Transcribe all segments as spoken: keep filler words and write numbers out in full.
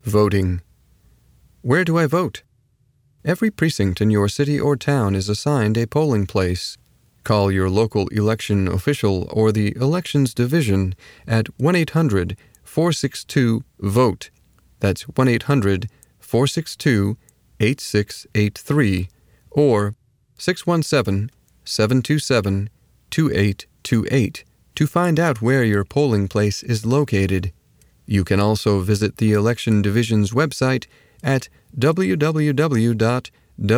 Voting. Where do I vote? Every precinct in your city or town is assigned a polling place. Call your local election official or the Elections Division at one eight hundred, four six two, VOTE. That's one eight hundred, four six two, eight six eight three or six one seven, seven two seven, two eight two eight to find out where your polling place is located. You can also visit the Election Division's website at w w w dot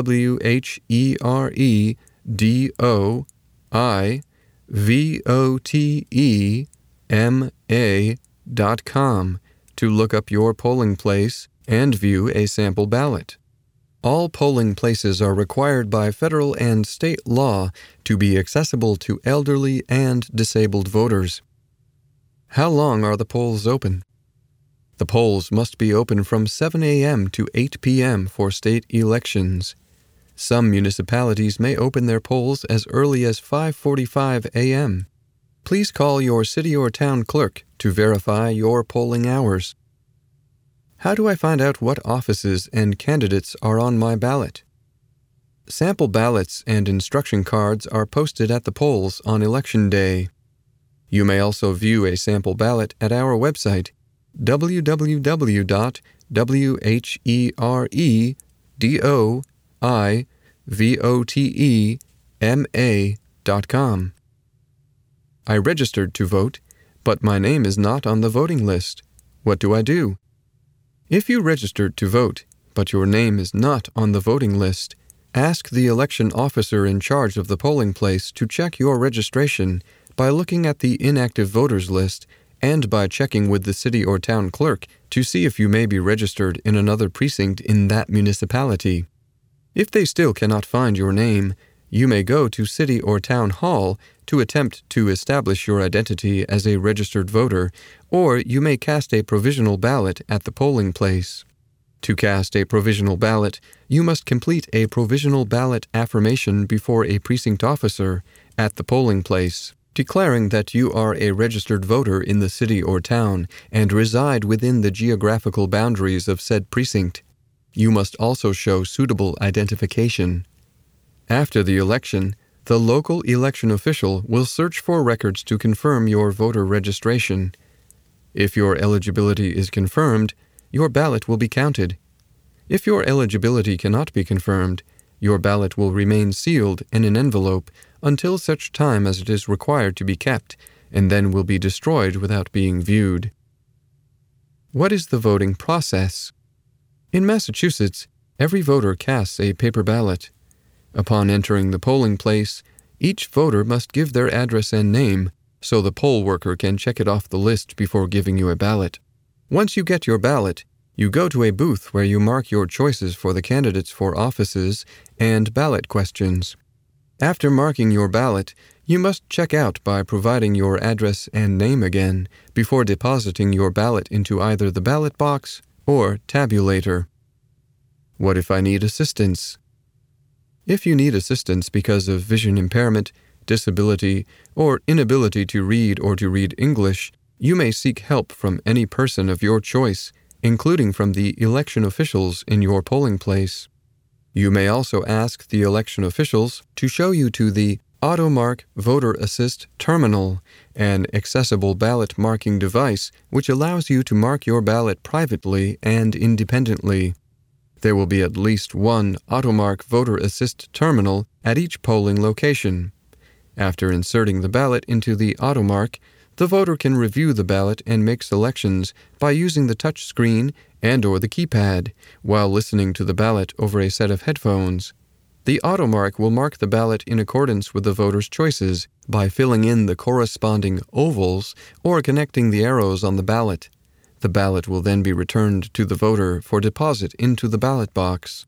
weredovotema dot com to look up your polling place and view a sample ballot. All polling places are required by federal and state law to be accessible to elderly and disabled voters. How long are the polls open? The polls must be open from seven a m to eight p m for state elections. Some municipalities may open their polls as early as five forty-five a m Please call your city or town clerk to verify your polling hours. How do I find out what offices and candidates are on my ballot? Sample ballots and instruction cards are posted at the polls on Election Day. You may also view a sample ballot at our website, w w w dot weredovotema dot com. I registered to vote, but my name is not on the voting list. What do I do? If you registered to vote, but your name is not on the voting list, ask the election officer in charge of the polling place to check your registration by looking at the inactive voters list and by checking with the city or town clerk to see if you may be registered in another precinct in that municipality. If they still cannot find your name, you may go to city or town hall to attempt to establish your identity as a registered voter, or you may cast a provisional ballot at the polling place. To cast a provisional ballot, you must complete a provisional ballot affirmation before a precinct officer at the polling place, declaring that you are a registered voter in the city or town and reside within the geographical boundaries of said precinct. You must also show suitable identification. After the election, the local election official will search for records to confirm your voter registration. If your eligibility is confirmed, your ballot will be counted. If your eligibility cannot be confirmed, your ballot will remain sealed in an envelope until such time as it is required to be kept, and then will be destroyed without being viewed. What is the voting process? In Massachusetts, every voter casts a paper ballot. Upon entering the polling place, each voter must give their address and name so the poll worker can check it off the list before giving you a ballot. Once you get your ballot, you go to a booth where you mark your choices for the candidates for offices and ballot questions. After marking your ballot, you must check out by providing your address and name again before depositing your ballot into either the ballot box or tabulator. What if I need assistance? If you need assistance because of vision impairment, disability, or inability to read or to read English, you may seek help from any person of your choice, including from the election officials in your polling place. You may also ask the election officials to show you to the AutoMark Voter Assist Terminal, an accessible ballot marking device which allows you to mark your ballot privately and independently. There will be at least one AutoMark Voter Assist terminal at each polling location. After inserting the ballot into the AutoMark, the voter can review the ballot and make selections by using the touch screen and or the keypad while listening to the ballot over a set of headphones. The AutoMark will mark the ballot in accordance with the voter's choices by filling in the corresponding ovals or connecting the arrows on the ballot. The ballot will then be returned to the voter for deposit into the ballot box.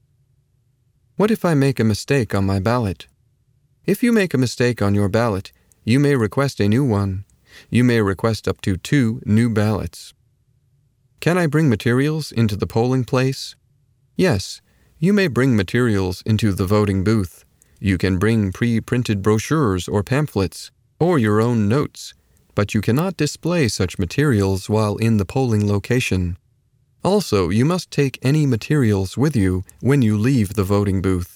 What if I make a mistake on my ballot? If you make a mistake on your ballot, you may request a new one. You may request up to two new ballots. Can I bring materials into the polling place? Yes, you may bring materials into the voting booth. You can bring pre-printed brochures or pamphlets, or your own notes, but you cannot display such materials while in the polling location. Also, you must take any materials with you when you leave the voting booth.